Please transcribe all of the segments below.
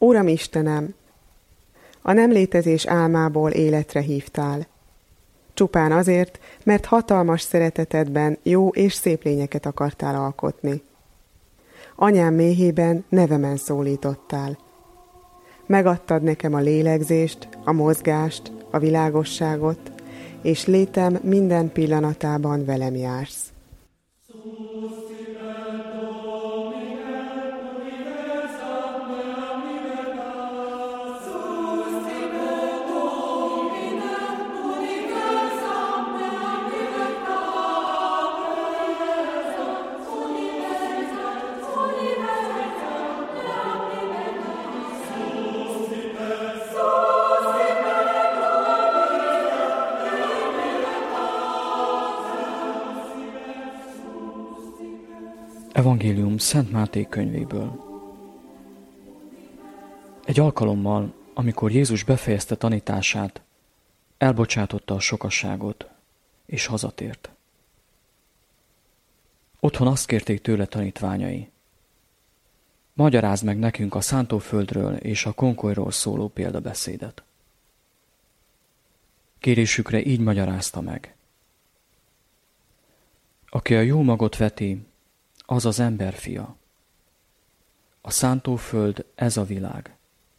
Uram Istenem, a nem létezés álmából életre hívtál. Csupán azért, mert hatalmas szeretetedben jó és szép lényeket akartál alkotni. Anyám méhében nevemen szólítottál. Megadtad nekem a lélegzést, a mozgást, a világosságot, és létem minden pillanatában velem jársz. Evangélium Szent Máté könyvéből. Egy alkalommal, amikor Jézus befejezte tanítását, elbocsátotta a sokasságot, és hazatért. Otthon azt kérték tőle tanítványai: magyarázd meg nekünk a szántóföldről és a konkolyról szóló példabeszédet. Kérésükre így magyarázta meg: aki a jó magot veti, az az ember fia. A szántóföld ez a világ.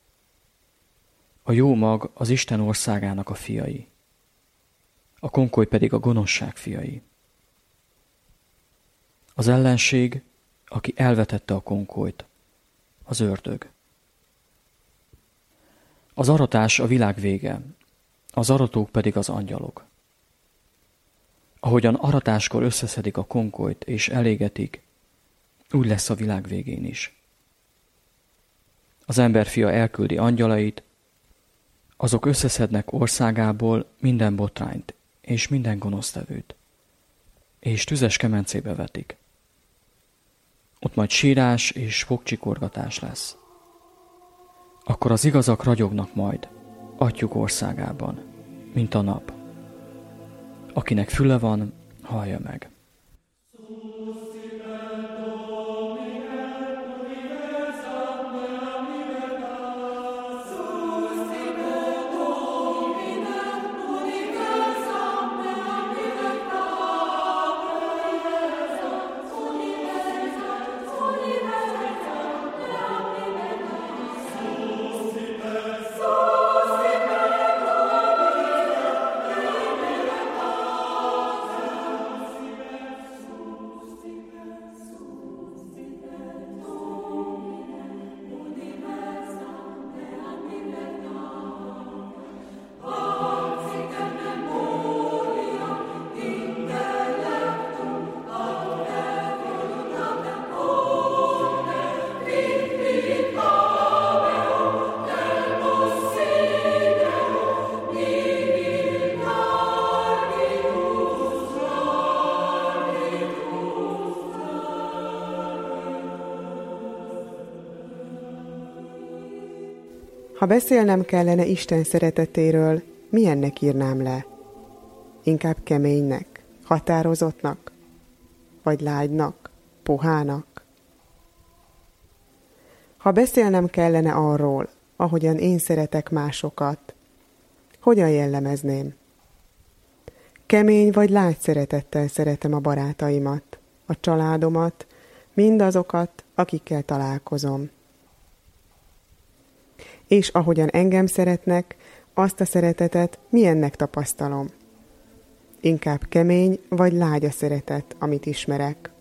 A jó mag az Isten országának a fiai. A konkoly pedig a gonoszság fiai. Az ellenség, aki elvetette a konkolyt, az ördög. Az aratás a világ vége, az aratók pedig az angyalok. Ahogyan aratáskor összeszedik a konkolyt és elégetik, úgy lesz a világ végén is. Az emberfia elküldi angyalait, azok összeszednek országából minden botrányt és minden gonosztevőt, és tüzes kemencébe vetik. Ott majd sírás és fogcsikorgatás lesz. Akkor az igazak ragyognak majd Atyjuk országában, mint a nap. Akinek füle van, hallja meg. Ha beszélnem kellene Isten szeretetéről, milyennek írnám le? Inkább keménynek, határozottnak, vagy lágynak, puhának? Ha beszélnem kellene arról, ahogyan én szeretek másokat, hogyan jellemezném? Kemény vagy lágy szeretettel szeretem a barátaimat, a családomat, mindazokat, akikkel találkozom. És ahogyan engem szeretnek, azt a szeretetet milyennek tapasztalom? Inkább kemény vagy lágy a szeretet, amit ismerek.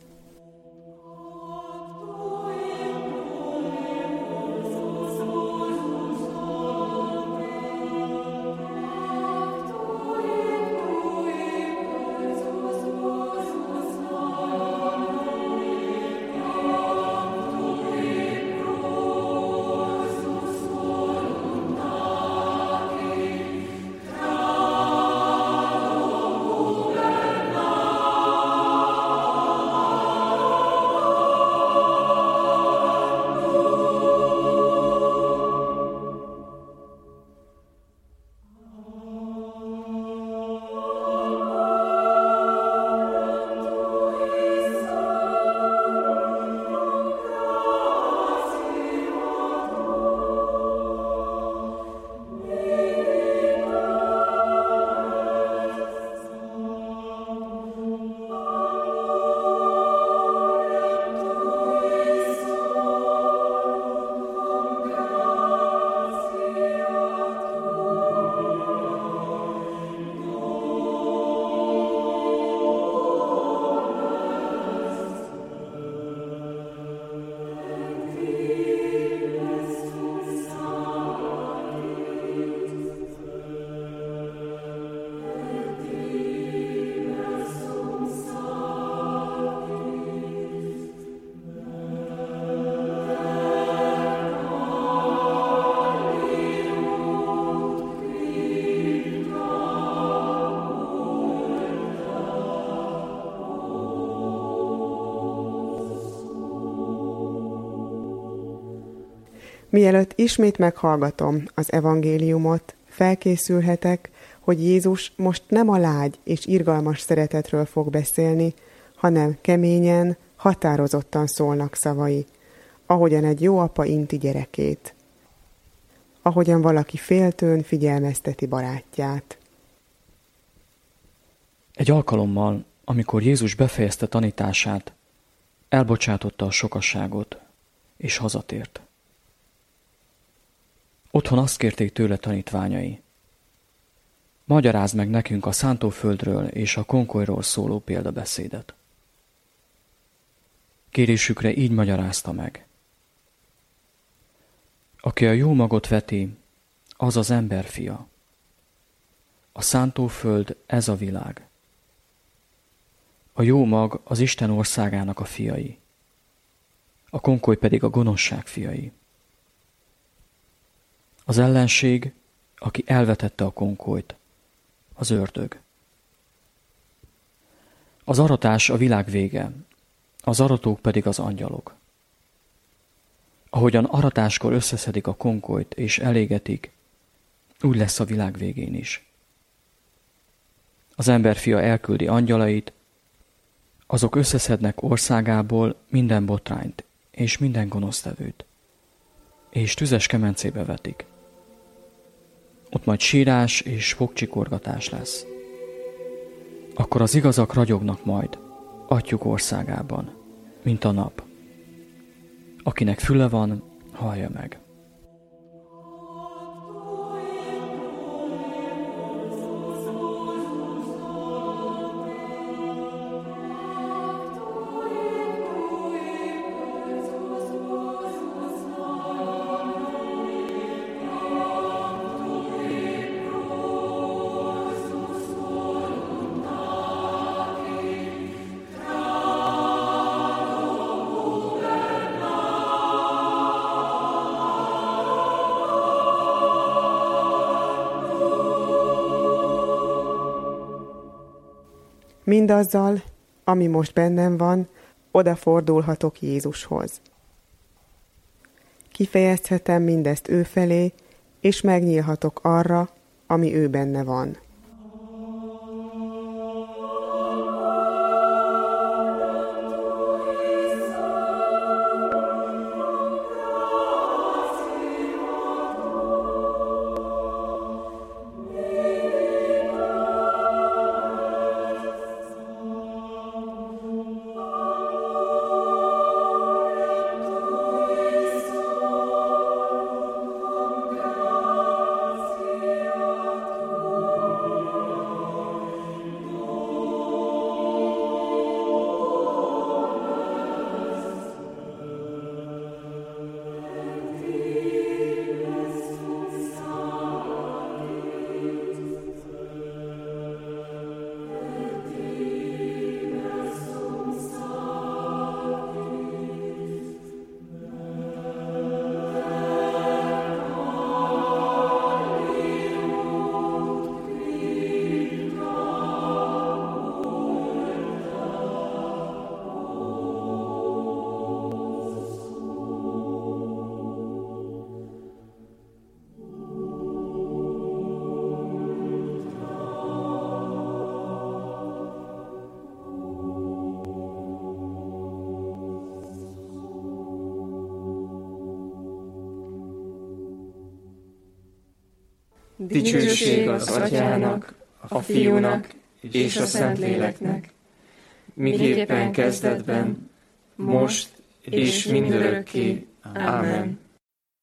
Mielőtt ismét meghallgatom az evangéliumot, felkészülhetek, hogy Jézus most nem a lágy és irgalmas szeretetről fog beszélni, hanem keményen, határozottan szólnak szavai, ahogyan egy jó apa inti gyerekét, ahogyan valaki féltőn figyelmezteti barátját. Egy alkalommal, amikor Jézus befejezte tanítását, elbocsátotta a sokasságot, és hazatért. Otthon azt kérték tőle tanítványai: magyarázd meg nekünk a szántóföldről és a konkolyról szóló példabeszédet. Kérésükre így magyarázta meg: aki a jó magot veti, az az ember fia. A szántóföld ez a világ. A jó mag az Isten országának a fiai. A konkoly pedig a gonoszság fiai. Az ellenség, aki elvetette a konkolyt, az ördög. Az aratás a világ vége, az aratók pedig az angyalok. Ahogyan aratáskor összeszedik a konkolyt és elégetik, úgy lesz a világ végén is. Az emberfia elküldi angyalait, azok összeszednek országából minden botrányt és minden gonosztevőt, és tüzes kemencébe vetik. Ott majd sírás és fogcsikorgatás lesz. Akkor az igazak ragyognak majd Atyjuk országában, mint a nap. Akinek füle van, hallja meg. Mindazzal, ami most bennem van, odafordulhatok Jézushoz. Kifejezhetem mindezt ő felé, és megnyílhatok arra, ami ő benne van. Dicsőség az Atyának, a Fiúnak és a Szentléleknek, miképpen kezdetben, most és mindörökké. Ámen.